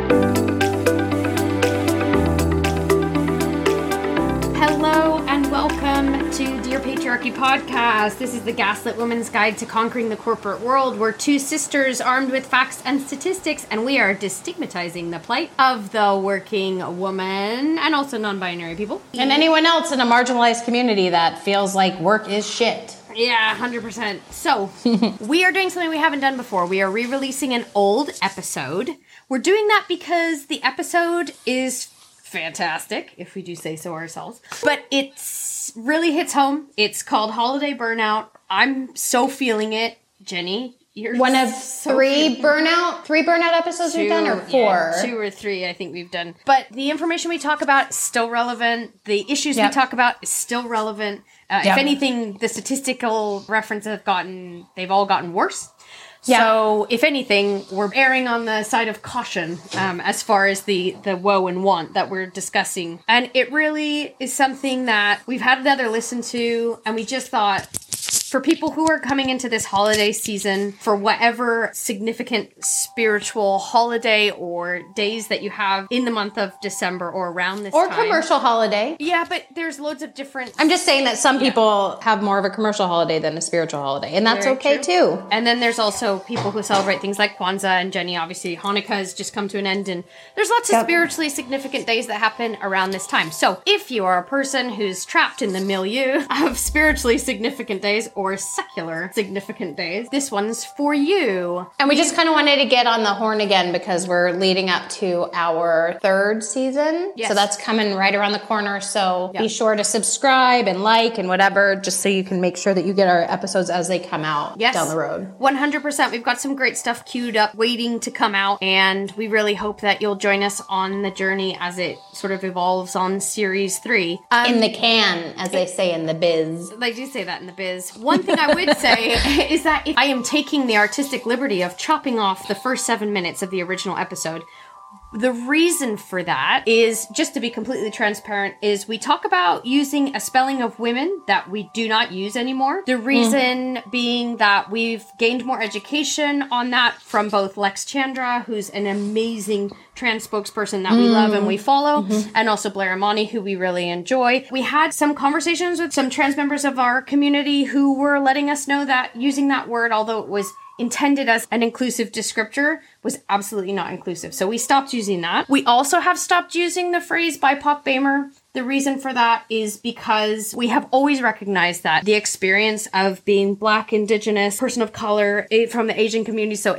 To Dear Patriarchy Podcast. This is the Gaslit Woman's Guide to Conquering the Corporate World. We're two sisters armed with facts and statistics, and we are destigmatizing the plight of the working woman and also non-binary people. And anyone else in a marginalized community that feels like work is shit. Yeah, 100%. So, we are doing something we haven't done before. We are re-releasing an old episode. We're doing that because the episode is fantastic, if we do say so ourselves. But it's really hits home. It's called Holiday Burnout. I'm so feeling it. Jenny, you're one of so three burnout episodes we've done, or four? Yeah, 2 or 3 I think we've done. But the information we talk about is still relevant. The issues we talk about is still relevant. If anything, the statistical references they've all gotten worse. Yeah. So, if anything, we're erring on the side of caution as far as the woe and want that we're discussing. And it really is something that we've had another listen to, and we just thought, for people who are coming into this holiday season, for whatever significant spiritual holiday or days that you have in the month of December or around this time. Or commercial holiday. Yeah, but there's loads of different... I'm just saying that some people have more of a commercial holiday than a spiritual holiday, and that's okay too. And then there's also people who celebrate things like Kwanzaa and Jenny. Obviously, Hanukkah has just come to an end, and there's lots of spiritually significant days that happen around this time. So if you are a person who's trapped in the milieu of spiritually significant days or secular significant days, this one's for you. And we just kind of wanted to get on the horn again because we're leading up to our 3rd season. Yes. So that's coming right around the corner. So be sure to subscribe and like and whatever, just so you can make sure that you get our episodes as they come out down the road. 100%. We've got some great stuff queued up waiting to come out, and we really hope that you'll join us on the journey as it sort of evolves on Series 3. In the can, as they say in the biz. They do say that in the biz. One thing I would say is that if I am taking the artistic liberty of chopping off the first 7 minutes of the original episode, the reason for that is, just to be completely transparent, is we talk about using a spelling of women that we do not use anymore. The reason being that we've gained more education on that from both Lex Chandra, who's an amazing trans spokesperson that we love and we follow, and also Blair Amani, who we really enjoy. We had some conversations with some trans members of our community who were letting us know that using that word, although it was intended as an inclusive descriptor, was absolutely not inclusive. So we stopped using that. We also have stopped using the phrase BIPOC BAMER. The reason for that is because we have always recognized that the experience of being Black, Indigenous, person of color from the Asian community, so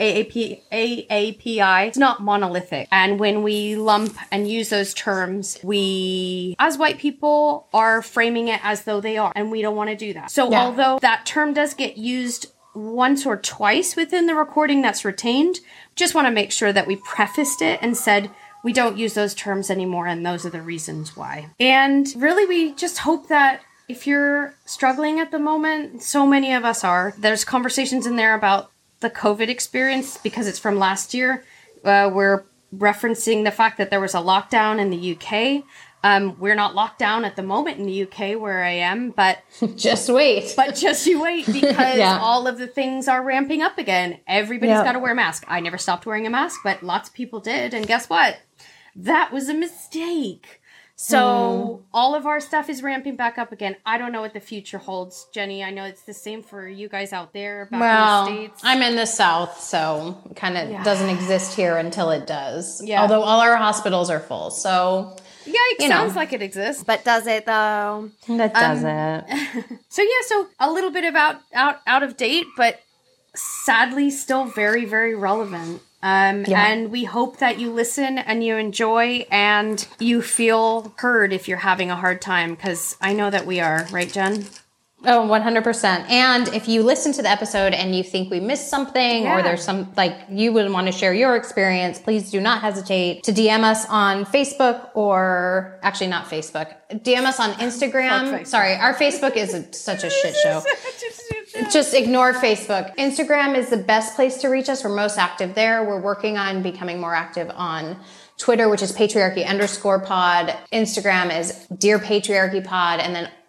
AAPI, it's not monolithic. And when we lump and use those terms, we, as white people, are framing it as though they are, and we don't want to do that. So although that term does get used once or twice within the recording that's retained, just want to make sure that we prefaced it and said we don't use those terms anymore, and those are the reasons why. And really, we just hope that if you're struggling at the moment, so many of us are, there's conversations in there about the COVID experience because it's from last year. We're referencing the fact that there was a lockdown in the UK. We're not locked down at the moment in the UK where I am, but... just wait. But just you wait, because all of the things are ramping up again. Everybody's got to wear a mask. I never stopped wearing a mask, but lots of people did. And guess what? That was a mistake. So all of our stuff is ramping back up again. I don't know what the future holds, Jenny. I know it's the same for you guys out there back in the States. I'm in the South, so it kind of doesn't exist here until it does. Yeah. Although all our hospitals are full, so... Yeah, it sounds like it exists, but does it though? That doesn't. So a little bit about out of date, but sadly still very, very relevant. And we hope that you listen and you enjoy and you feel heard if you're having a hard time, because I know that we are, right, Jen? Oh, 100%. And if you listen to the episode and you think we missed something or there's some, like, you would want to share your experience, please do not hesitate to DM us on Facebook, or actually not Facebook. DM us on Instagram. Sorry, our Facebook is such a shit show. Just ignore Facebook. Instagram is the best place to reach us. We're most active there. We're working on becoming more active on Twitter, which is patriarchy_pod. Instagram is Dear Patriarchy Pod. And then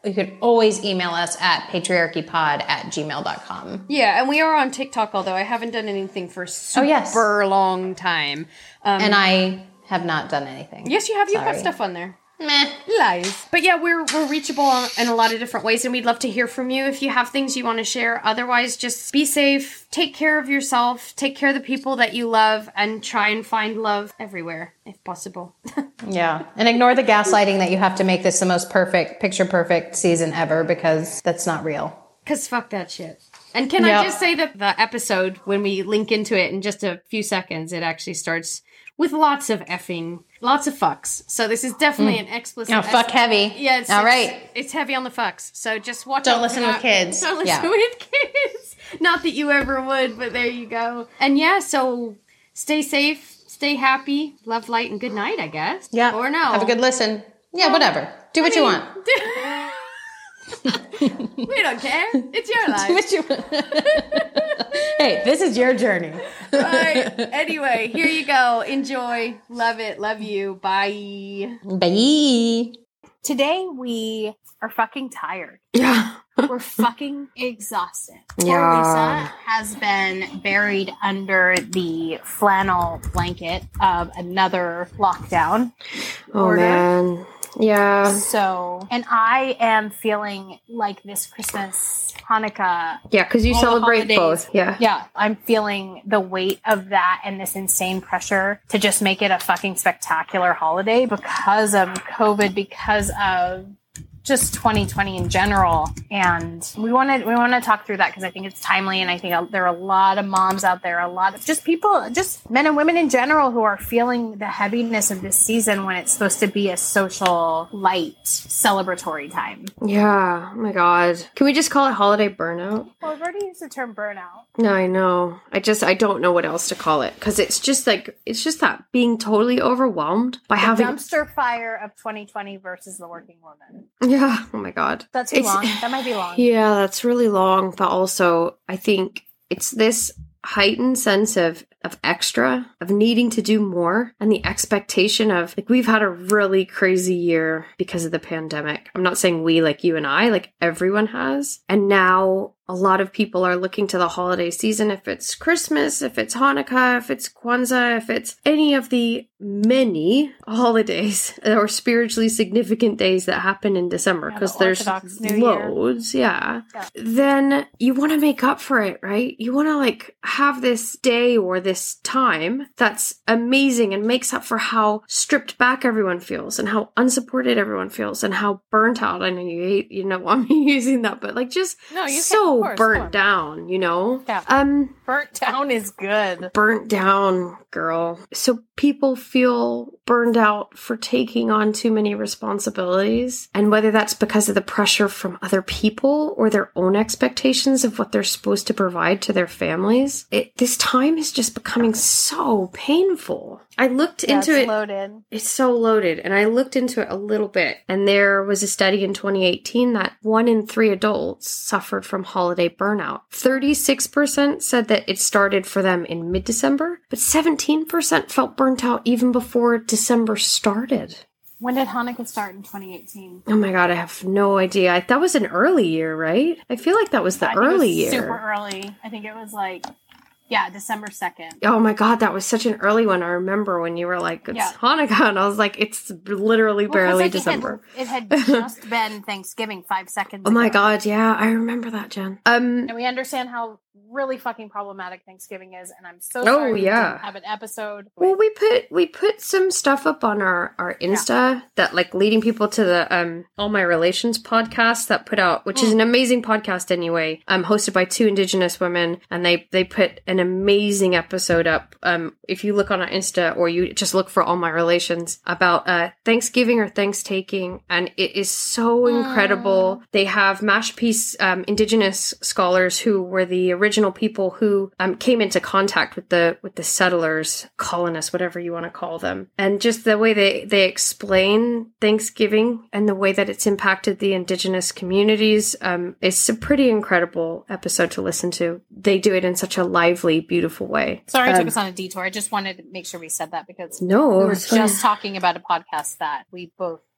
you could always email us at patriarchypod@gmail.com. Yeah, and we are on TikTok, although I haven't done anything for super long time. And I have not done anything. Yes, you have. You've got stuff on there. Meh. Lies. But yeah, we're reachable in a lot of different ways, and we'd love to hear from you if you have things you want to share. Otherwise, just be safe, take care of yourself, take care of the people that you love, and try and find love everywhere, if possible. Yeah. And ignore the gaslighting that you have to make this the most perfect, picture perfect season ever, because that's not real. Because fuck that shit. And can I just say that the episode, when we link into it in just a few seconds, it actually starts with lots of effing, lots of fucks. So this is definitely an explicit. Oh, fuck heavy. Yeah, all right. It's heavy on the fucks. So just watch. Don't listen with kids. Don't listen with kids. Not that you ever would, but there you go. And yeah, so stay safe, stay happy, love, light, and good night, I guess. Yeah. Or no. Have a good listen. Yeah, whatever. Do what you want. We don't care. It's your life. Do what you want. Hey, this is your journey. All right. Anyway, here you go. Enjoy. Love it. Love you. Bye. Bye. Today we are fucking tired. Yeah. We're fucking exhausted. Yeah. Poor Lisa has been buried under the flannel blanket of another lockdown order. Man. Yeah. So, and I am feeling like this Christmas, Hanukkah. Yeah, because you all the celebrate holidays. both. Yeah. Yeah, I'm feeling the weight of that and this insane pressure to just make it a fucking spectacular holiday because of COVID, because of just 2020 in general. And we want to talk through that because I think it's timely, and I think there are a lot of moms out there, a lot of just people, just men and women in general, who are feeling the heaviness of this season when it's supposed to be a social, light, celebratory time. Yeah. Oh my God. Can we just call it holiday burnout? Well, I've already used the term burnout. No, I know. I don't know what else to call it, because it's just that being totally overwhelmed by having Dumpster fire of 2020 versus the working woman. Yeah. Oh my God. That's too long. That might be long. Yeah, that's really long. But also, I think it's this heightened sense of extra, of needing to do more, and the expectation of, like, we've had a really crazy year because of the pandemic. I'm not saying we, like you and I, like everyone has. And now a lot of people are looking to the holiday season, if it's Christmas, if it's Hanukkah, if it's Kwanzaa, if it's any of the many holidays or spiritually significant days that happen in December, because there's loads, then you want to make up for it, right? You want to like have this day or this time that's amazing and makes up for how stripped back everyone feels and how unsupported everyone feels and how burnt out. I know you don't want me using that, but like just burnt down, you know? Yeah. Burnt down is good. Burnt down, girl. So people feel burned out for taking on too many responsibilities. And whether that's because of the pressure from other people or their own expectations of what they're supposed to provide to their families, this time is just becoming so painful. I looked into it. Loaded. It's so loaded. And I looked into it a little bit. And there was a study in 2018 that 1 in 3 adults suffered from holiday burnout. 36% said that it started for them in mid-December, but 17% felt burnt out even before December started. When did Hanukkah start in 2018? Oh my God, I have no idea. That was an early year, right? I feel like that was the early year. Super early. I think it was like... Yeah, December 2nd. Oh my God, that was such an early one. I remember when you were like, it's Hanukkah, and I was like, it's literally barely December. It had just been Thanksgiving 5 seconds ago. Oh my God, yeah, I remember that, Jen. And we understand how really fucking problematic Thanksgiving is, and I'm so sorry we didn't have an episode. Well, we put some stuff up on our Insta that, like, leading people to the All My Relations podcast that put out, which is an amazing podcast anyway, hosted by 2 Indigenous women, and they put an amazing episode up. If you look on our Insta, or you just look for All My Relations, about Thanksgiving or Thanks-taking, and it is so incredible. They have Mashpeace Indigenous scholars who were the original people who came into contact with the settlers, colonists, whatever you want to call them, and just the way they explain Thanksgiving and the way that it's impacted the Indigenous communities. It's a pretty incredible episode to listen to. They do it in such a lively, beautiful way. Sorry I took us on a detour. I just wanted to make sure we said that because we were just talking about a podcast that we both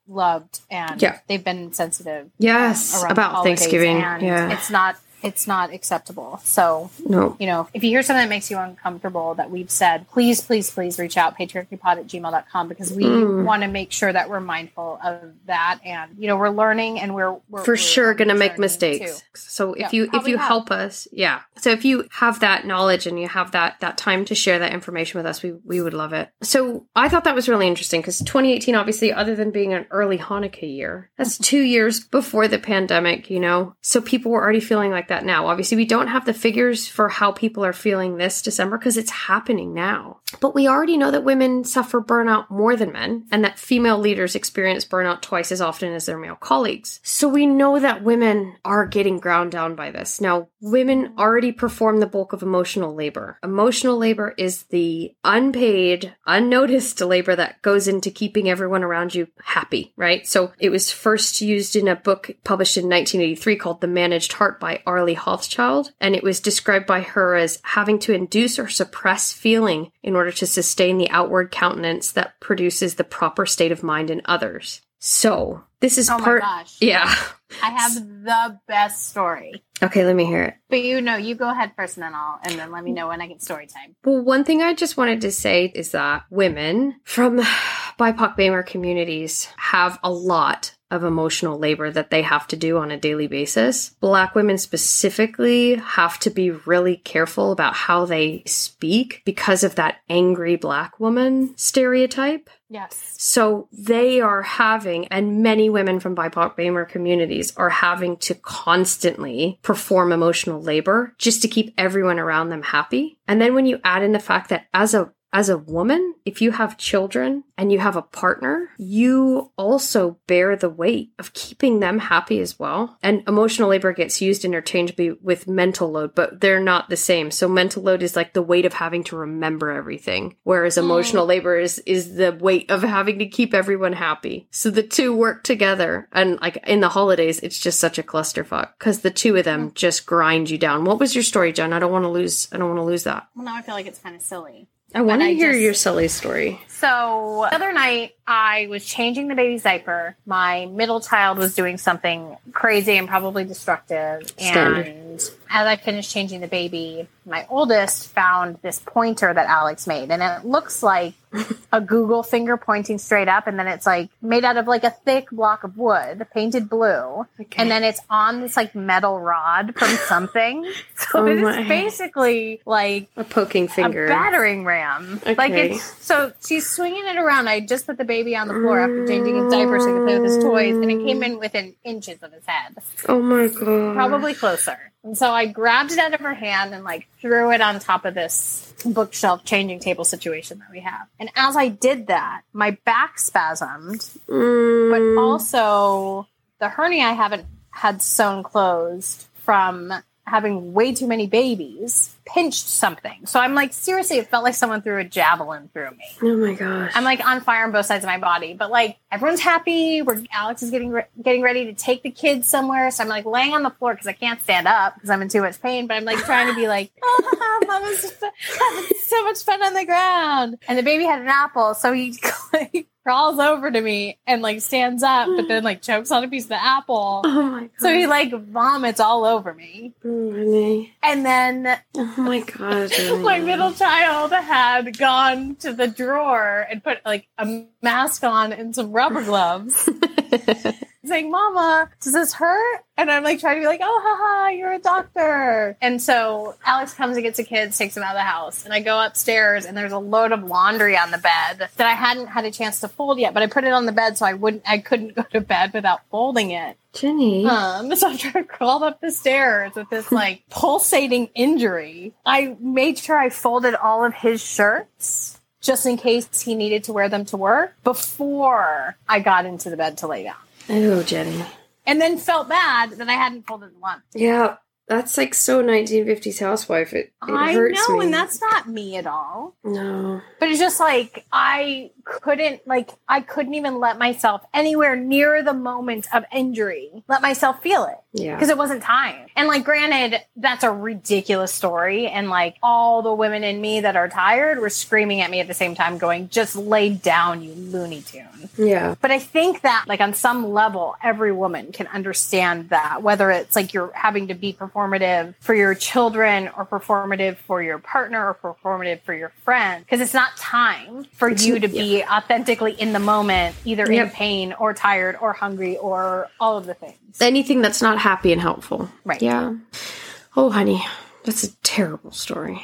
loved and they've been sensitive. Yes, about Thanksgiving. And it's not acceptable. So, if you hear something that makes you uncomfortable that we've said, please, please, please reach out, patriarchypod@gmail.com, because we want to make sure that we're mindful of that. And, we're learning and we're for sure going to make mistakes. Too. So if you help us, so if you have that knowledge and you have that time to share that information with us, we would love it. So I thought that was really interesting because 2018, obviously, other than being an early Hanukkah year, that's 2 years before the pandemic, so people were already feeling like that now. Obviously, we don't have the figures for how people are feeling this December because it's happening now. But we already know that women suffer burnout more than men and that female leaders experience burnout twice as often as their male colleagues. So we know that women are getting ground down by this. Now, women already perform the bulk of emotional labor. Emotional labor is the unpaid, unnoticed labor that goes into keeping everyone around you happy, right? So it was first used in a book published in 1983 called The Managed Heart by Arlie Hochschild, and it was described by her as having to induce or suppress feeling in order to sustain the outward countenance that produces the proper state of mind in others. So this is my gosh. Yeah. I have the best story. Okay, let me hear it. But you go ahead first and then let me know when I get story time. Well, one thing I just wanted to say is that women from BIPOC BAMR communities have a lot of emotional labor that they have to do on a daily basis. Black women specifically have to be really careful about how they speak because of that angry Black woman stereotype. Yes. So they are having, and many women from BIPOC BAMR communities are having to constantly perform emotional labor just to keep everyone around them happy. And then when you add in the fact that as a woman, if you have children and you have a partner, you also bear the weight of keeping them happy as well. And emotional labor gets used interchangeably with mental load, but they're not the same. So mental load is like the weight of having to remember everything, whereas emotional labor is the weight of having to keep everyone happy. So the two work together. And like in the holidays, it's just such a clusterfuck because the two of them just grind you down. What was your story, Jen? I don't want to lose that. Well, now I feel like it's kind of silly. I want to hear your silly story. So the other night, I was changing the baby's diaper. My middle child was doing something crazy and probably destructive. Standard. And as I finished changing the baby, my oldest found this pointer that Alex made. And it looks like a Google finger pointing straight up. And then it's like made out of like a thick block of wood, painted blue. Okay. And then it's on this like metal rod from something. So it is basically like a poking finger, a battering ram. Okay. Like so she's swinging it around. I just put the baby on the floor after changing his diaper so he could play with his toys. And it came in within inches of his head. Oh my God. Probably closer. And so I grabbed it out of her hand and like threw it on top of this bookshelf changing table situation that we have. And as I did that, my back spasmed, but also the hernia I haven't had sewn closed from having way too many babies pinched something. So I'm like, seriously, it felt like someone threw a javelin through me. Oh my gosh. I'm like on fire on both sides of my body, but like everyone's happy. Alex is getting ready to take the kids somewhere. So I'm like laying on the floor because I can't stand up because I'm in too much pain, but I'm like trying to be like, oh, Mama's having so much fun on the ground. And the baby had an apple. So he like crawls over to me and like stands up, but then like chokes on a piece of the apple. Oh my God. So he like vomits all over me. Oh, honey. And then oh my God. my middle child had gone to the drawer and put like a mask on and some rubber gloves. Saying, Mama, does this hurt? And I'm like trying to be like, oh, haha, you're a doctor. And so Alex comes and gets the kids, takes them out of the house. And I go upstairs and there's a load of laundry on the bed that I hadn't had a chance to fold yet, but I put it on the bed so I couldn't go to bed without folding it. Jenny. So after I crawled up the stairs with this like pulsating injury, I made sure I folded all of his shirts just in case he needed to wear them to work before I got into the bed to lay down. Oh, Jenny. And then felt bad that I hadn't folded the lunch. Yeah, that's like so 1950s housewife. It hurts me. I know, and that's not me at all. No. But it's just like, I I couldn't even let myself anywhere near the moment of injury, let myself feel it. Yeah. Because it wasn't time. And like, granted, that's a ridiculous story. And like, all the women in me that are tired were screaming at me at the same time going, just lay down, you Looney Tune. Yeah. But I think that like on some level, every woman can understand that, whether it's like you're having to be performative for your children or performative for your partner or performative for your friend. Because it's not time for you to be authentically in the moment, either in pain or tired or hungry or all of the things. Anything that's not happy and helpful. Right. Yeah. Oh, honey, that's a terrible story.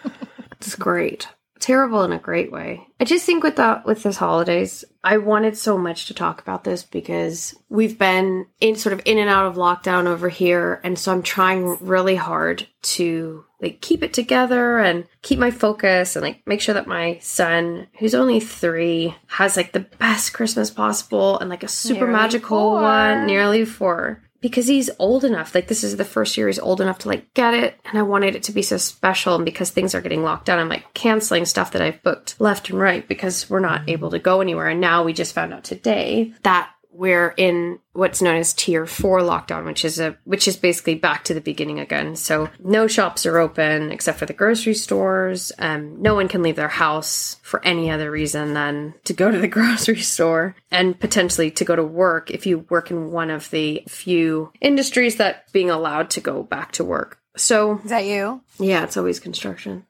It's great. Terrible in a great way. I just think with this holidays, I wanted so much to talk about this because we've been in and out of lockdown over here. And so I'm trying really hard to like keep it together and keep my focus and like make sure that my son, who's only 3, has like the best Christmas possible and like a super magical one, nearly 4. Because he's old enough, like this is the first year he's old enough to like get it. And I wanted it to be so special. And because things are getting locked down, I'm like canceling stuff that I've booked left and right because we're not able to go anywhere. And now we just found out today that we're in what's known as tier 4 lockdown, which is basically back to the beginning again. So no shops are open except for the grocery stores. No one can leave their house for any other reason than to go to the grocery store and potentially to go to work if you work in one of the few industries that being allowed to go back to work. So is that you? Yeah, it's always construction.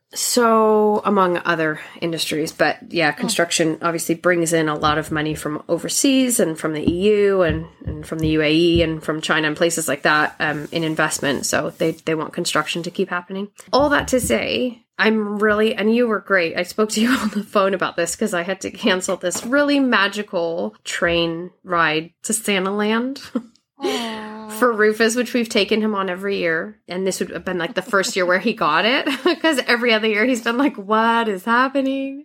So among other industries, but yeah, construction obviously brings in a lot of money from overseas and from the EU and from the UAE and from China and places like that in investment. So they want construction to keep happening. All that to say, and you were great. I spoke to you on the phone about this because I had to cancel this really magical train ride to Santaland. For Rufus, which we've taken him on every year. And this would have been like the first year where he got it because every other year he's been like, what is happening?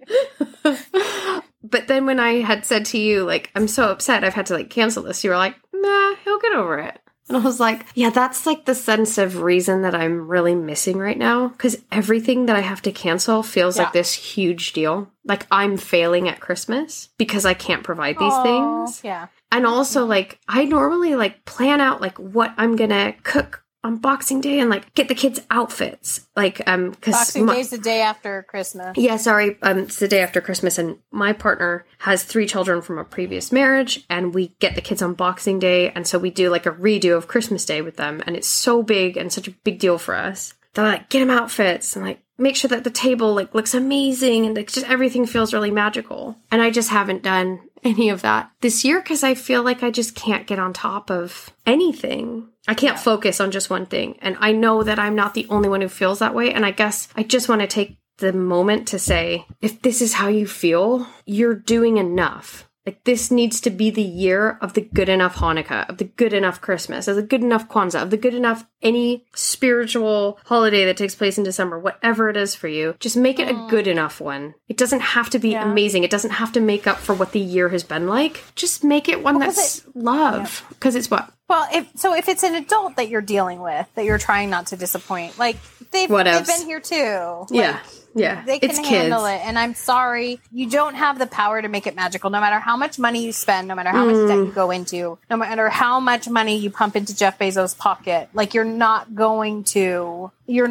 But then when I had said to you, like, I'm so upset I've had to like cancel this, you were like, nah, he'll get over it. And I was like, yeah, that's like the sense of reason that I'm really missing right now. Because everything that I have to cancel feels like this huge deal. Like I'm failing at Christmas because I can't provide these things. Yeah. And also, like, I normally, like, plan out, like, what I'm gonna cook on Boxing Day and, like, get the kids outfits. Like, because Boxing Day's the day after Christmas. Yeah, sorry. It's the day after Christmas, and my partner has 3 children from a previous marriage, and we get the kids on Boxing Day, and so we do, like, a redo of Christmas Day with them, and it's so big and such a big deal for us. They're like, get them outfits, and, like, make sure that the table, like, looks amazing, and, like, just everything feels really magical. And I just haven't done any of that this year because I feel like I just can't get on top of anything. I can't focus on just one thing. And I know that I'm not the only one who feels that way. And I guess I just want to take the moment to say, if this is how you feel, you're doing enough. Like, this needs to be the year of the good enough Hanukkah, of the good enough Christmas, of the good enough Kwanzaa, of the good enough any spiritual holiday that takes place in December, whatever it is for you. Just make it a good enough one. It doesn't have to be amazing. It doesn't have to make up for what the year has been like. Just make it one that's love. Because it's what? Well, if it's an adult that you're dealing with, that you're trying not to disappoint, like, they've been here too. Like, yeah. They can it's handle kids. it. And I'm sorry, you don't have the power to make it magical, no matter how much money you spend, no matter how much debt you go into, no matter how much money you pump into Jeff Bezos' pocket. Like, it's not going to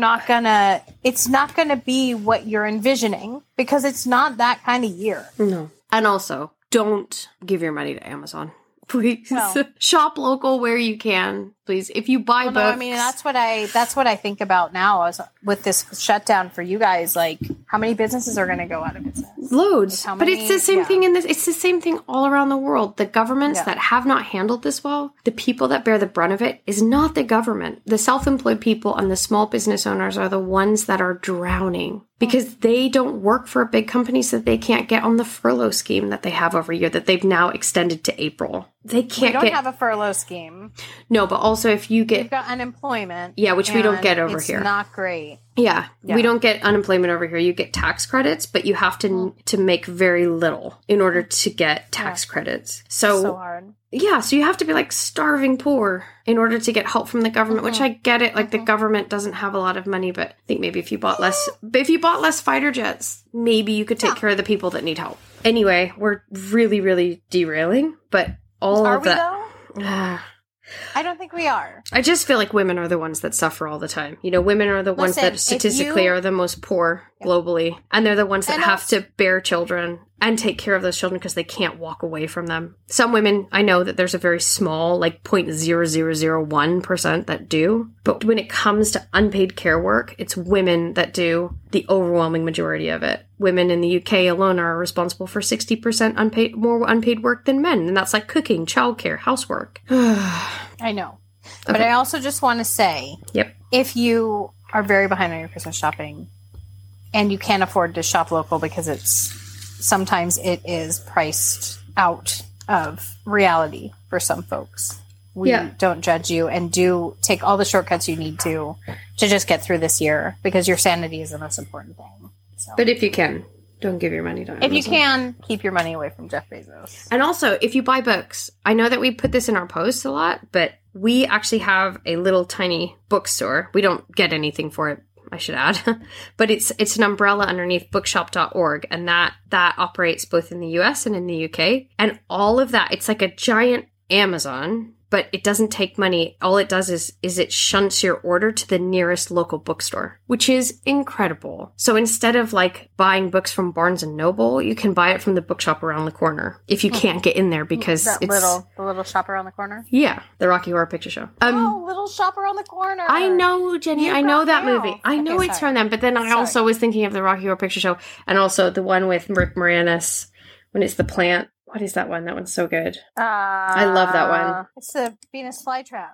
be what you're envisioning because it's not that kind of year. No. And also, don't give your money to Amazon. Please shop local where you can. Please, if you buy books. No, I mean, that's what I think about now is with this shutdown for you guys. Like, how many businesses are going to go out of business? Loads. But it's the same thing in this. It's the same thing all around the world. The governments that have not handled this well, the people that bear the brunt of it is not the government. The self-employed people and the small business owners are the ones that are drowning because they don't work for a big company, so they can't get on the furlough scheme that they have every year that they've now extended to April. They can't. We don't have a furlough scheme. No, but also if you get... You've got unemployment. Yeah, which we don't get over here. It's not great. Yeah. We don't get unemployment over here. You get tax credits, but you have to make very little in order to get tax credits. So hard. Yeah, so you have to be like starving poor in order to get help from the government, which I get it. Like the government doesn't have a lot of money, but I think maybe if you bought less fighter jets, maybe you could take care of the people that need help. Anyway, we're really, really derailing, but all Are of we that. though? I don't think we are. I just feel like women are the ones that suffer all the time. You know, women are the ones that statistically are the most poor globally. And they're the ones that have to bear children and take care of those children because they can't walk away from them. Some women, I know that there's a very small, like 0.0001% that do. But when it comes to unpaid care work, it's women that do the overwhelming majority of it. Women in the UK alone are responsible for 60% more unpaid work than men. And that's like cooking, childcare, housework. I know. But I also just want to say, if you are very behind on your Christmas shopping and you can't afford to shop local because sometimes it is priced out of reality for some folks. We don't judge you and do take all the shortcuts you need to just get through this year because your sanity is the most important thing. So. But if you can, don't give your money to Amazon. If you can, keep your money away from Jeff Bezos. And also, if you buy books, I know that we put this in our posts a lot, but we actually have a little tiny bookstore. We don't get anything for it, I should add, but it's an umbrella underneath bookshop.org, and that operates both in the US and in the UK. And all of that, it's like a giant Amazon, but it doesn't take money. All it does is it shunts your order to the nearest local bookstore, which is incredible. So instead of like buying books from Barnes and Noble, you can buy it from the bookshop around the corner if you can't get in there because the little shop around the corner. Yeah, the Rocky Horror Picture Show. Little shop around the corner. I know, Jenny. I know that movie. I know it's from them, but then I also was thinking of the Rocky Horror Picture Show and also the one with Rick Moranis when it's the plant. What is that one? That one's so good. I love that one. It's the Venus Flytrap.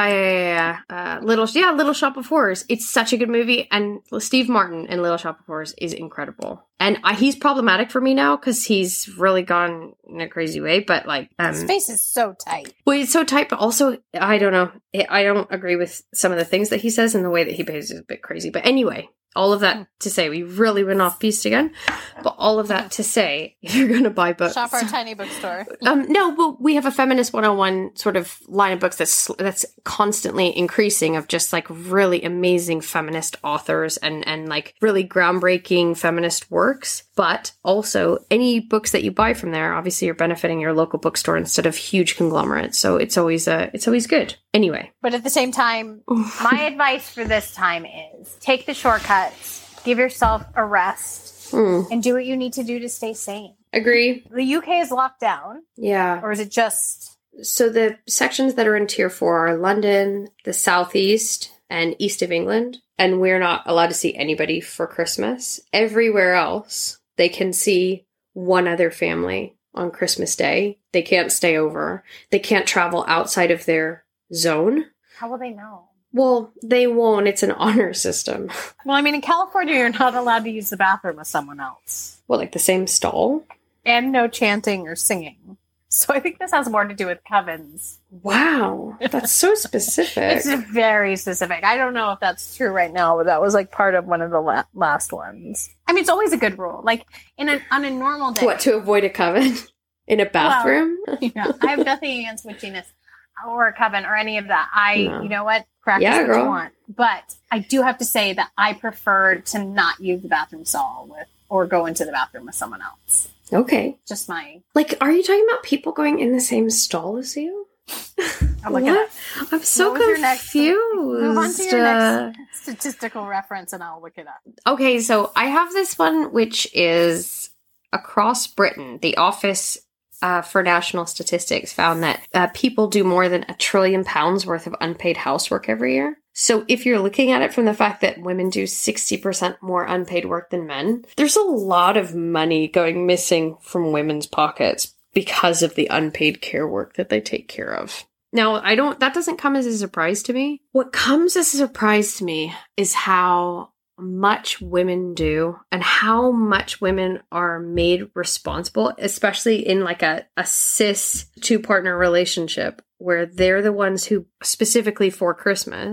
Yeah. Little Shop of Horrors. It's such a good movie, and Steve Martin in Little Shop of Horrors is incredible. And he's problematic for me now because he's really gone in a crazy way. But like, his face is so tight. Well, it's so tight, but also I don't know. I don't agree with some of the things that he says, and the way that he behaves is a bit crazy. But anyway. All of that to say, we really went off piste again, but all of that to say, if you're going to buy books. Shop our tiny bookstore. No, well, we have a Feminist 101 sort of line of books that's constantly increasing of just like really amazing feminist authors and like really groundbreaking feminist works. But also any books that you buy from there, obviously you're benefiting your local bookstore instead of huge conglomerates. So it's always good. Anyway. But at the same time, my advice for this time is take the shortcuts, give yourself a rest, and do what you need to do to stay sane. Agree. The UK is locked down. Yeah. Or is it just... So the sections that are in Tier 4 are London, the Southeast, and East of England. And we're not allowed to see anybody for Christmas. Everywhere else, they can see one other family on Christmas Day. They can't stay over. They can't travel outside of their zone. How will they know? Well, they won't. It's an honor system. Well, I mean, in California, you're not allowed to use the bathroom with someone else. Well, like the same stall? And no chanting or singing. So I think this has more to do with covens. Wow. That's so specific. It's very specific. I don't know if that's true right now, but that was like part of one of the last ones. I mean, it's always a good rule. Like on a normal day. What, to avoid a coven? In a bathroom? Well, yeah, I have nothing against witchiness or a coven or any of that. You know what? Practice what you want. But I do have to say that I prefer to not use the bathroom stall or go into the bathroom with someone else. Okay. Just my... Like, are you talking about people going in the same stall as you? I'm looking at I'm so confused. Move on to your next statistical reference and I'll look it up. Okay, so I have this one, which is across Britain. The Office for National Statistics found that people do more than £1 trillion worth of unpaid housework every year. So if you're looking at it from the fact that women do 60% more unpaid work than men, there's a lot of money going missing from women's pockets because of the unpaid care work that they take care of. Now, that doesn't come as a surprise to me. What comes as a surprise to me is how much women do and how much women are made responsible, especially in like a cis two-partner relationship where they're the ones who specifically for Christmas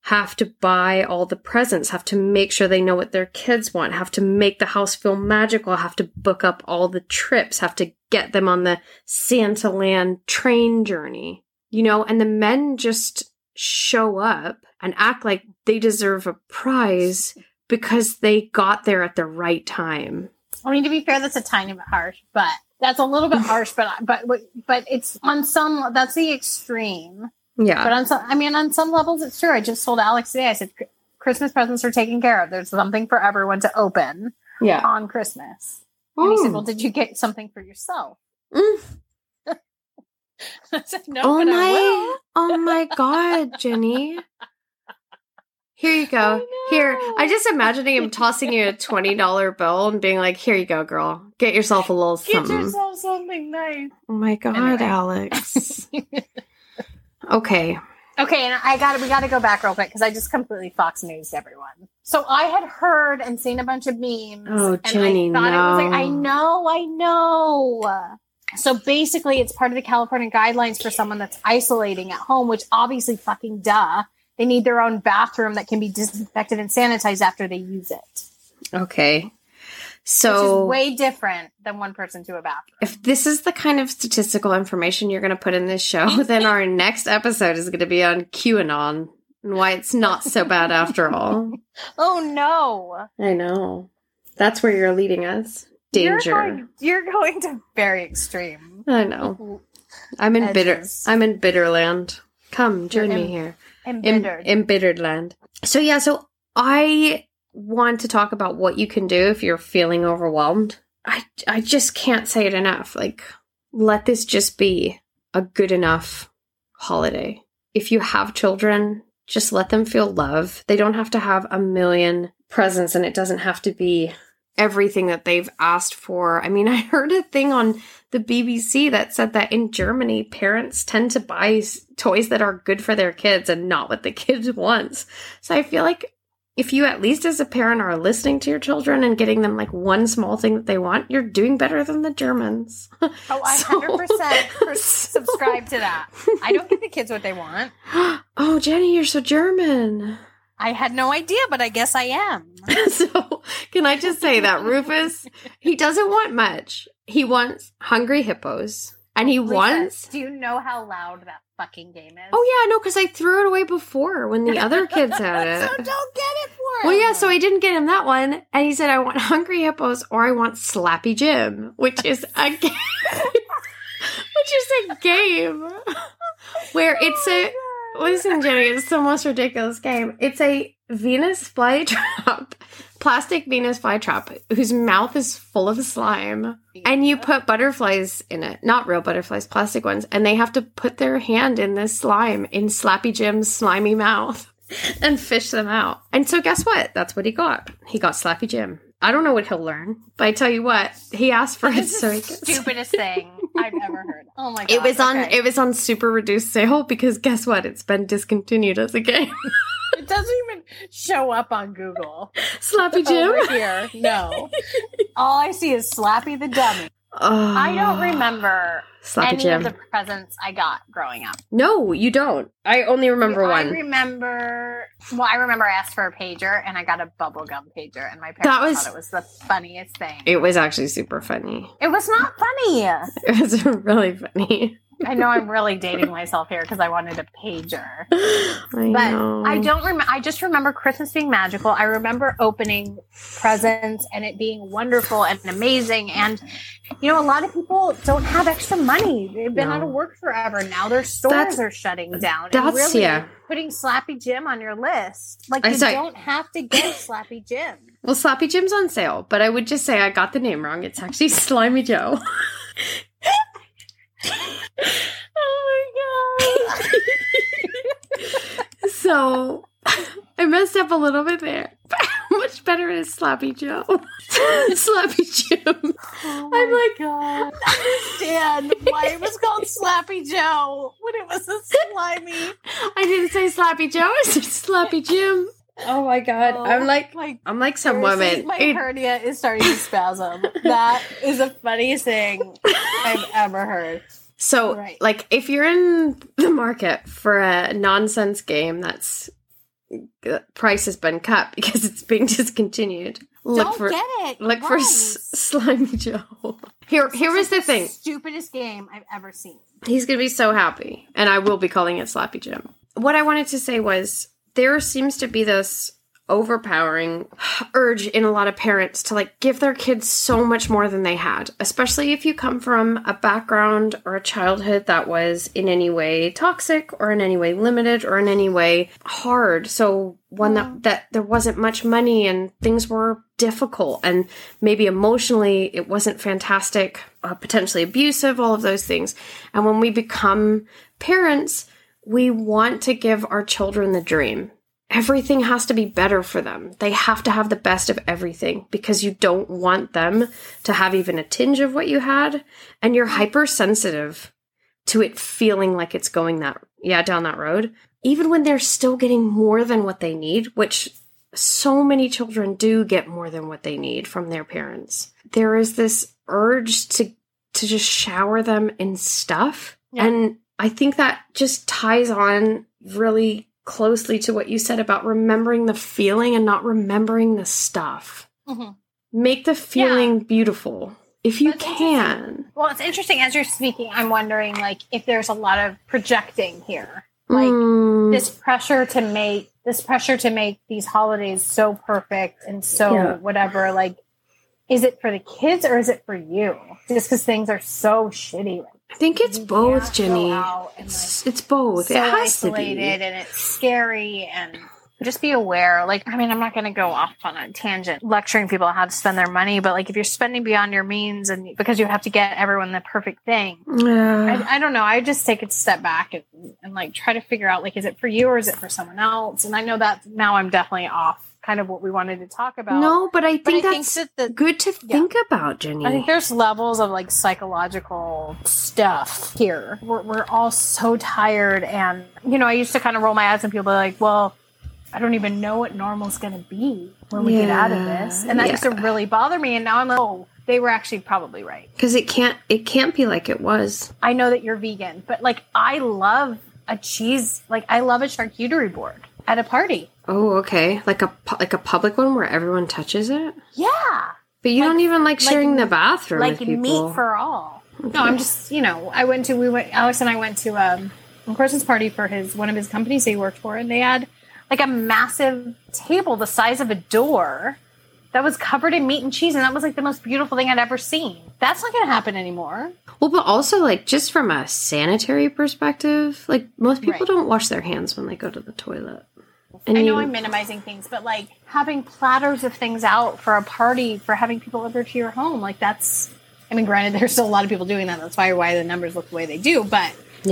have to buy all the presents, have to make sure they know what their kids want, have to make the house feel magical, have to book up all the trips, have to get them on the Santa Land train journey, you know, and the men just show up and act like they deserve a prize because they got there at the right time. I mean, to be fair, that's a tiny bit harsh, but that's a little bit harsh, but it's on some, that's the extreme. Yeah. But on some levels, it's true. I just told Alex today, I said, Christmas presents are taken care of. There's something for everyone to open on Christmas. And he said, well, did you get something for yourself? I said, no, but I will. Oh my God, Jenny. Here you go. Here, I just imagining him tossing you a $20 bill and being like, here you go, girl. Get yourself a little something. Get yourself something nice. Oh my God, anyway. Alex. Okay, and we got to go back real quick because I just completely Fox News'd everyone. So I had heard and seen a bunch of memes. Oh, Jenny, and I thought it was like, I know. So basically, it's part of the California guidelines for someone that's isolating at home, which obviously fucking duh. They need their own bathroom that can be disinfected and sanitized after they use it. Okay. So, which is way different than one person to a bathroom. If this is the kind of statistical information you're going to put in this show, then our next episode is going to be on QAnon and why it's not so bad after all. Oh, no. I know. That's where you're leading us. Danger. You're going to very extreme. I know. I'm in bitter land. Come, join me here. Embittered. Embittered land. So I want to talk about what you can do if you're feeling overwhelmed. I just can't say it enough. Like, let this just be a good enough holiday. If you have children, just let them feel love. They don't have to have a million presents, and it doesn't have to be everything that they've asked for. I mean, I heard a thing on the BBC that said that in Germany, parents tend to buy toys that are good for their kids and not what the kids wants. So I feel like if you at least as a parent are listening to your children and getting them like one small thing that they want, you're doing better than the Germans. Oh, I 100% subscribe to that. I don't give the kids what they want. Oh, Jenny, you're so German. I had no idea, but I guess I am. So, can I just say that Rufus, he doesn't want much. He wants Hungry Hippos. And he wants... Do you know how loud that fucking game is? Oh, yeah, no, because I threw it away before when the other kids had it. So don't get it for him. Well, yeah, so I didn't get him that one. And he said, I want Hungry Hippos or I want Slappy Jim, which is a game. Where it's a... Listen, Jenny, it's the most ridiculous game. It's a Venus flytrap, plastic Venus flytrap, whose mouth is full of slime. Yeah. And you put butterflies in it. Not real butterflies, plastic ones. And they have to put their hand in this slime, in Slappy Jim's slimy mouth, and fish them out. And so guess what? That's what he got. He got Slappy Jim. I don't know what he'll learn, but I tell you what, he asked for it, so he gets stupidest thing I've ever heard. Oh my god! It was on super reduced sale because guess what? It's been discontinued as a game. It doesn't even show up on Google. Slappy Jim over here. No, all I see is Slappy the dummy. I don't remember any of the presents I got growing up. No, you don't. I only remember one. I remember I asked for a pager and I got a bubblegum pager and my parents thought it was the funniest thing. It was actually super funny. It was not funny. It was really funny. I know I'm really dating myself here because I wanted a pager. I know. I don't remember. I just remember Christmas being magical. I remember opening presents and it being wonderful and amazing. And, you know, a lot of people don't have extra money. They've been out of work forever. Now their stores are shutting down. That's, and really putting Slappy Jim on your list. Like, you don't have to get Slappy Jim. Well, Slappy Jim's on sale, but I would just say I got the name wrong. It's actually Slimy Joe. Oh my god. So I messed up a little bit there. Much better is Slappy Joe. Slappy Jim. Oh my god. I understand why it was called Slappy Joe when it was a slimy. I didn't say Slappy Joe, I said Slappy Jim. Oh my god. I'm like some woman. My hernia is starting to spasm. That is the funniest thing I've ever heard. So, like, if you're in the market for a nonsense game that's price has been cut because it's being discontinued. Don't get it. Look for Slimy Joe. Here was the thing. Stupidest game I've ever seen. He's going to be so happy. And I will be calling it Slappy Jim. What I wanted to say was there seems to be this overpowering urge in a lot of parents to like give their kids so much more than they had, especially if you come from a background or a childhood that was in any way toxic or in any way limited or in any way hard. So one that there wasn't much money and things were difficult and maybe emotionally it wasn't fantastic, potentially abusive, all of those things. And when we become parents, we want to give our children the dream. Everything has to be better for them. They have to have the best of everything because you don't want them to have even a tinge of what you had. And you're hypersensitive to it feeling like it's going down that road. Even when they're still getting more than what they need, which so many children do get more than what they need from their parents. There is this urge to just shower them in stuff. Yeah. And I think that just ties on really closely to what you said about remembering the feeling and not remembering the stuff. Mm-hmm. Make the feeling beautiful if you can. Well, it's interesting as you're speaking. I'm wondering, like, if there's a lot of projecting here, like this pressure to make these holidays so perfect and so whatever. Like, is it for the kids or is it for you? Just because things are so shitty. I think it's both, Jenny. It's both. So it has isolated to be. And it's scary and just be aware. Like, I mean, I'm not going to go off on a tangent lecturing people how to spend their money, but like if you're spending beyond your means and because you have to get everyone the perfect thing, I don't know. I just take a step back and like try to figure out like, is it for you or is it for someone else? And I know that now I'm definitely off kind of what we wanted to talk about. No, but I think that's good to think about, Jenny. I think there's levels of like psychological stuff here. We're all so tired and, you know, I used to kind of roll my eyes and people are like, well, I don't even know what normal's going to be when we get out of this. And that used to really bother me. And now I'm like, oh, they were actually probably right. Because it can't be like it was. I know that you're vegan, but like I love a charcuterie board at a party. Oh, okay. Like a public one where everyone touches it? Yeah. But you don't even like sharing the bathroom with people. Meat for all. Okay. No, I'm just, you know, Alex and I went to a Christmas party for one of his companies he worked for, and they had like a massive table the size of a door that was covered in meat and cheese, and that was like the most beautiful thing I'd ever seen. That's not going to happen anymore. Well, but also like just from a sanitary perspective, like most people don't wash their hands when they go to the toilet. And I know I'm minimizing things, but like having platters of things out for a party, for having people over to your home, like that's, I mean, granted, there's still a lot of people doing that. That's why the numbers look the way they do. But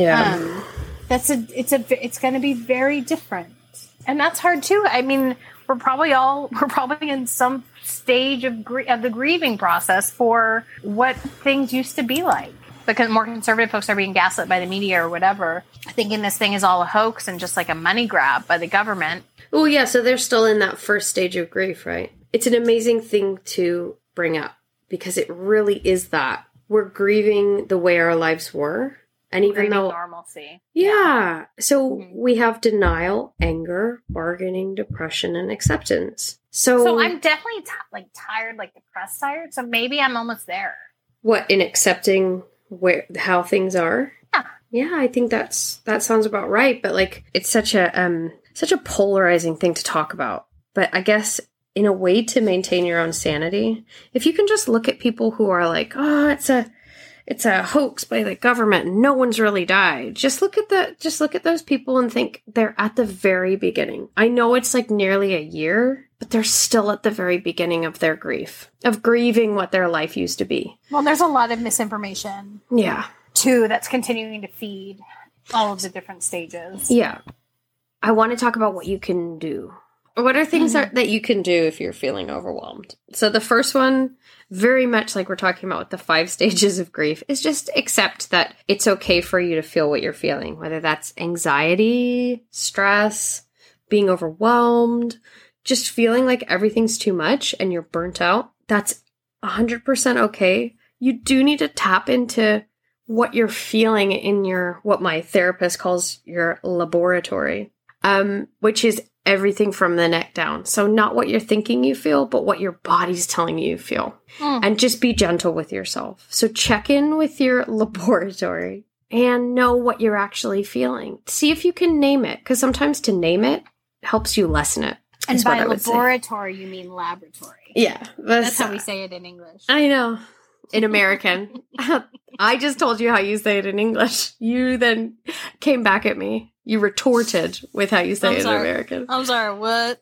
it's going to be very different, and that's hard too. I mean, we're probably in some stage of the grieving process for what things used to be like. Because more conservative folks are being gaslit by the media or whatever, thinking this thing is all a hoax and just like a money grab by the government. Oh, yeah. So they're still in that first stage of grief, right? It's an amazing thing to bring up because it really is that. We're grieving the way our lives were. And even though normalcy. Yeah. So we have denial, anger, bargaining, depression, and acceptance. So I'm definitely tired, like depressed tired. So maybe I'm almost there. What, in accepting how things are? Yeah, I think that sounds about right. But like, it's such a polarizing thing to talk about. But I guess in a way to maintain your own sanity, if you can just look at people who are like, oh, it's a hoax by the government and no one's really died. Just look at those people and think they're at the very beginning. I know it's like nearly a year, but they're still at the very beginning of their grief, of grieving what their life used to be. Well, there's a lot of misinformation. Yeah. Too, that's continuing to feed all of the different stages. Yeah. I want to talk about what you can do. What are things that you can do if you're feeling overwhelmed? So the first one, very much like we're talking about with the 5 stages of grief, is just accept that it's okay for you to feel what you're feeling, whether that's anxiety, stress, being overwhelmed, just feeling like everything's too much and you're burnt out. That's 100% okay. You do need to tap into what you're feeling in what my therapist calls your laboratory, which is everything from the neck down. So not what you're thinking you feel, but what your body's telling you feel. And just be gentle with yourself. So check in with your laboratory and know what you're actually feeling. See if you can name it, because sometimes to name it helps you lessen it. And by laboratory, you mean laboratory. Yeah. That's how we say it in English. I know. In American. I just told you how you say it in English. You then came back at me. You retorted with how you say it in American. I'm sorry, what?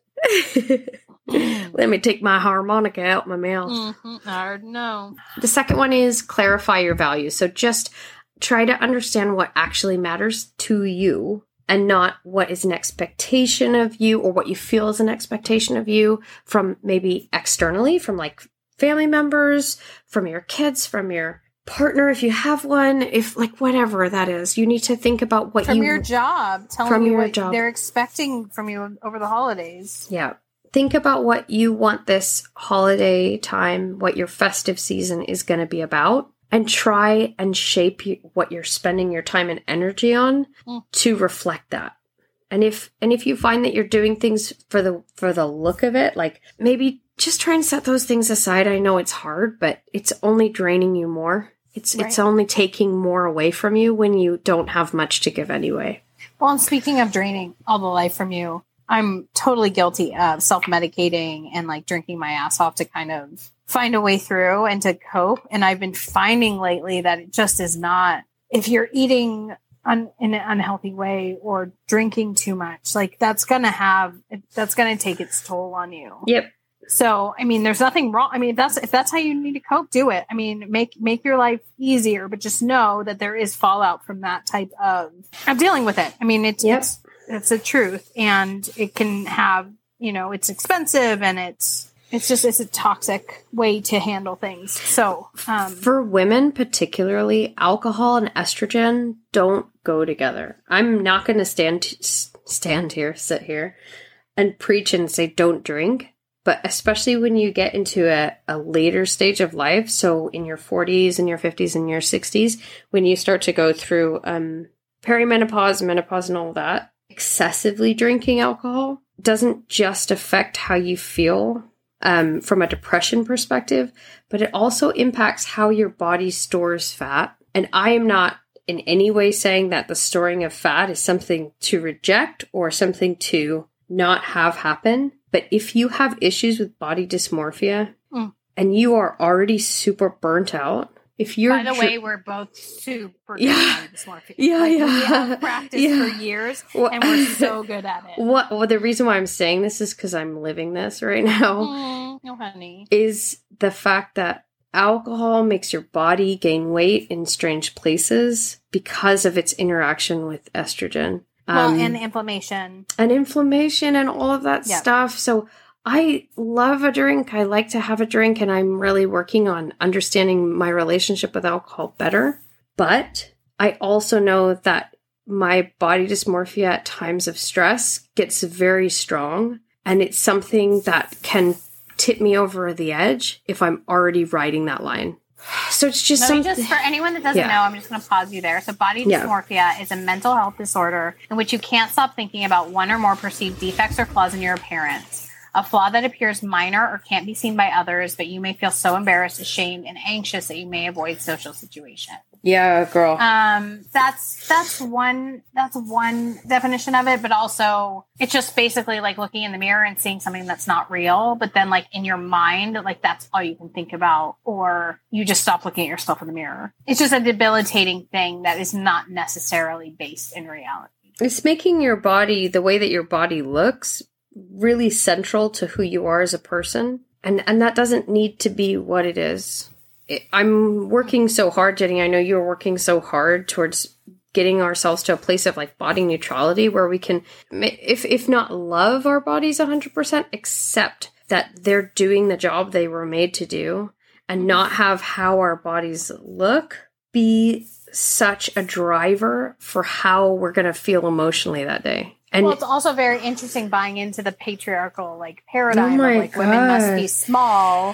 Let me take my harmonica out my mouth. I already know. The second one is clarify your values. So just try to understand what actually matters to you and not what is an expectation of you or what you feel is an expectation of you from maybe externally, from like family members, from your kids, from your partner, if you have one, if like whatever that is, you need to think about what from your job, telling you what they're expecting from you over the holidays. Yeah. Think about what you want this holiday time, what your festive season is going to be about, and try and shape what you're spending your time and energy on to reflect that. And if you find that you're doing things for the look of it, like maybe just try and set those things aside. I know it's hard, but it's only draining you more. It's only taking more away from you when you don't have much to give anyway. Well, and speaking of draining all the life from you, I'm totally guilty of self-medicating and like drinking my ass off to kind of find a way through and to cope. And I've been finding lately that it just is not, if you're eating in an unhealthy way or drinking too much, like that's going to take its toll on you. Yep. So, I mean, there's nothing wrong. I mean, if that's how you need to cope, do it. I mean, make your life easier, but just know that there is fallout from that type of dealing with it. I mean, it's the truth, and it can have, it's expensive, and it's a toxic way to handle things. So, for women particularly, alcohol and estrogen don't go together. I'm not going to sit here and preach and say don't drink. But especially when you get into a later stage of life, so in your 40s and your 50s and your 60s, when you start to go through perimenopause, menopause, and all that, excessively drinking alcohol doesn't just affect how you feel from a depression perspective, but it also impacts how your body stores fat. And I am not in any way saying that the storing of fat is something to reject or something to not have happen. But if you have issues with body dysmorphia and you are already super burnt out, if you're... By the way, we're both super good at body dysmorphia. We have practiced for years, and we're so good at it. Well, the reason why I'm saying this is because I'm living this right now. No, honey. Is the fact that alcohol makes your body gain weight in strange places because of its interaction with estrogen. And inflammation. And inflammation and all of that stuff. So I love a drink. I like to have a drink, and I'm really working on understanding my relationship with alcohol better. But I also know that my body dysmorphia at times of stress gets very strong, and it's something that can tip me over the edge if I'm already riding that line. So it's just just for anyone that doesn't know, I'm just going to pause you there. So body dysmorphia is a mental health disorder in which you can't stop thinking about one or more perceived defects or flaws in your appearance. A flaw that appears minor or can't be seen by others, but you may feel so embarrassed, ashamed, and anxious that you may avoid social situations. Yeah, girl. That's one definition of it, but also it's just basically like looking in the mirror and seeing something that's not real, but then like in your mind, like that's all you can think about, or you just stop looking at yourself in the mirror. It's just a debilitating thing that is not necessarily based in reality. It's making your body, the way that your body looks, really central to who you are as a person. And that doesn't need to be what it is. I'm working so hard, Jenny. I know you're working so hard towards getting ourselves to a place of like body neutrality where we can, if not love our bodies 100%, accept that they're doing the job they were made to do, and not have how our bodies look be such a driver for how we're going to feel emotionally that day. And well, it's also very interesting buying into the patriarchal like paradigm of like women must be small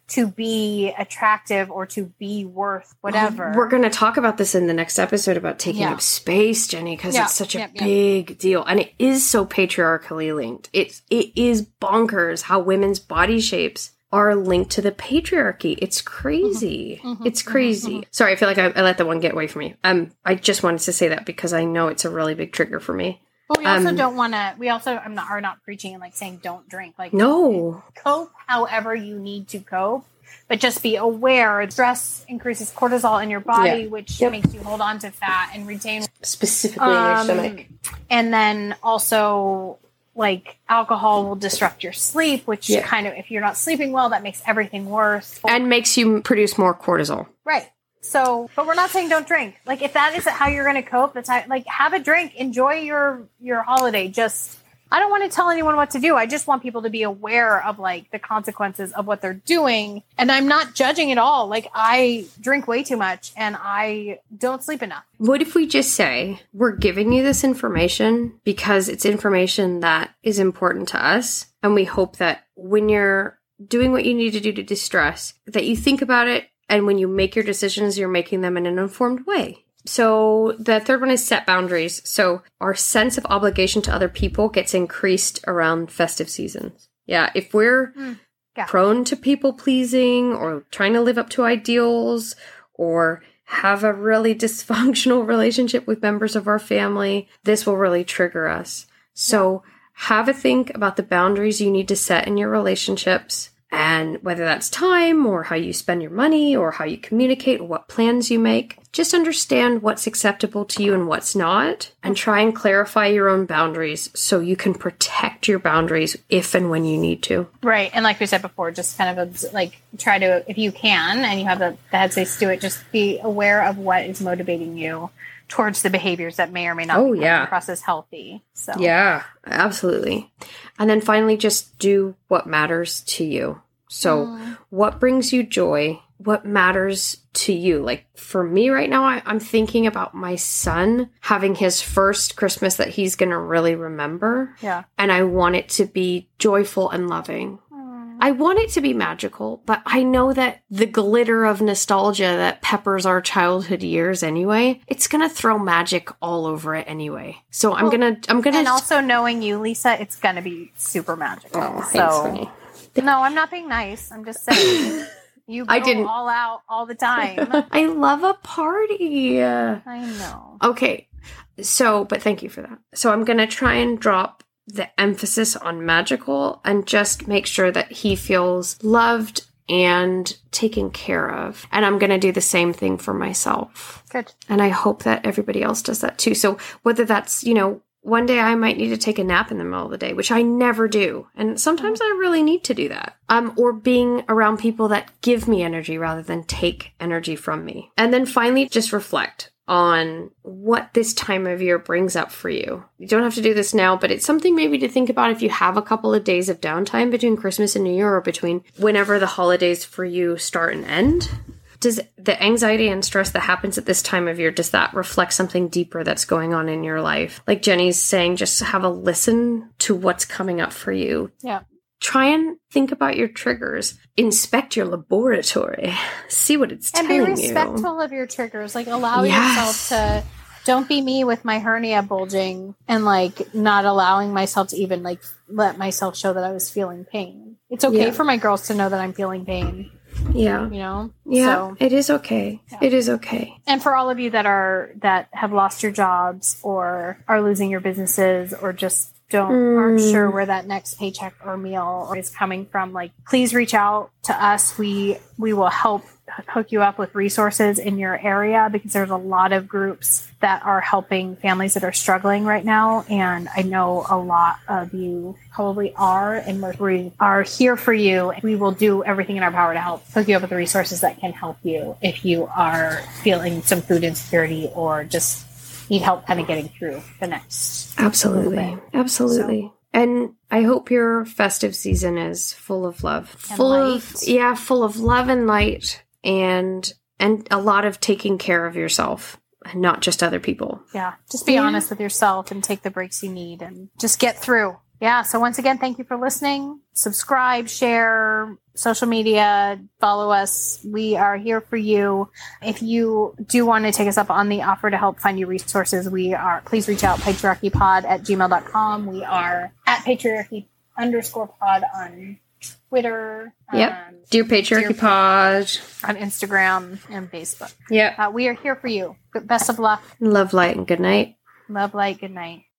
to be attractive or to be worth whatever. We're going to talk about this in the next episode about taking up space, Jenny, because it's such a big deal. And it is so patriarchally linked. It is bonkers how women's body shapes are linked to the patriarchy. It's crazy. It's crazy. Sorry, I feel like I let that one get away from me. I just wanted to say that because I know it's a really big trigger for me. But we also don't want to, are not preaching and like saying don't drink. Like, no. Cope however you need to cope, but just be aware stress increases cortisol in your body, which makes you hold on to fat and retain. Specifically in your stomach. And then also, like, alcohol will disrupt your sleep, which kind of, if you're not sleeping well, that makes everything worse. And makes you produce more cortisol. Right. So, but we're not saying don't drink. Like, if that isn't how you're going to cope, that's how, like, have a drink, enjoy your holiday. Just, I don't want to tell anyone what to do. I just want people to be aware of, like, the consequences of what they're doing. And I'm not judging at all. Like, I drink way too much and I don't sleep enough. What if we just say, we're giving you this information because it's information that is important to us. And we hope that when you're doing what you need to do to distress, that you think about it. And when you make your decisions, you're making them in an informed way. So the third one is set boundaries. So our sense of obligation to other people gets increased around festive seasons. Yeah, if we're prone to people pleasing or trying to live up to ideals or have a really dysfunctional relationship with members of our family, this will really trigger us. So have a think about the boundaries you need to set in your relationships. And whether that's time or how you spend your money or how you communicate or what plans you make, just understand what's acceptable to you and what's not, and try and clarify your own boundaries so you can protect your boundaries if and when you need to. Right. And like we said before, just kind of like try to, if you can, and you have the headspace to do it, just be aware of what is motivating you towards the behaviors that may or may not be coming across as healthy. So yeah, absolutely. And then finally, just do what matters to you. So what brings you joy? What matters to you? Like for me right now, I'm thinking about my son having his first Christmas that he's going to really remember. Yeah. And I want it to be joyful and loving. I want it to be magical, but I know that the glitter of nostalgia that peppers our childhood years anyway, it's going to throw magic all over it anyway. So I'm going to. And also knowing you, Lisa, it's going to be super magical. Oh, thanks, honey. No, I'm not being nice. I'm just saying. You go all out all the time. I love a party. I know. Okay. So, but thank you for that. So I'm going to try and drop the emphasis on magical and just make sure that he feels loved and taken care of. And I'm going to do the same thing for myself. Good. And I hope that everybody else does that too. So whether that's, one day I might need to take a nap in the middle of the day, which I never do. And sometimes I really need to do that. Or being around people that give me energy rather than take energy from me. And then finally, just reflect on what this time of year brings up for you. You don't have to do this now, but it's something maybe to think about if you have a couple of days of downtime between Christmas and New Year, or between whenever the holidays for you start and end. Does the anxiety and stress that happens at this time of year, does that reflect something deeper that's going on in your life? Like Jenny's saying, just have a listen to what's coming up for you. Yeah. Try and think about your triggers. Inspect your laboratory. See what it's telling you. And be respectful of your triggers. Like, allow yourself to... Don't be me with my hernia bulging and, like, not allowing myself to even, like, let myself show that I was feeling pain. It's okay for my girls to know that I'm feeling pain. Yeah. Yeah, so, it is okay. Yeah. It is okay. And for all of you that have lost your jobs or are losing your businesses or just aren't sure where that next paycheck or meal is coming from, like, please reach out to us. We will help hook you up with resources in your area, because there's a lot of groups that are helping families that are struggling right now. And I know a lot of you probably are, and we are here for you. We will do everything in our power to help hook you up with the resources that can help you if you are feeling some food insecurity or just need help kind of getting through the next. Absolutely. So. And I hope your festive season is full of love. Full of love and light, and a lot of taking care of yourself, and not just other people. Yeah. Just be honest with yourself and take the breaks you need and just get through. Yeah. So once again, thank you for listening. Subscribe, share, social media, follow us. We are here for you. If you do want to take us up on the offer to help find you resources, please reach out, patriarchypod@gmail.com. We are at patriarchy_pod on Twitter. Yep. Dear Patriarchy Pod. On Instagram and Facebook. Yep. We are here for you. Best of luck. Love, light, and good night. Love, light, good night.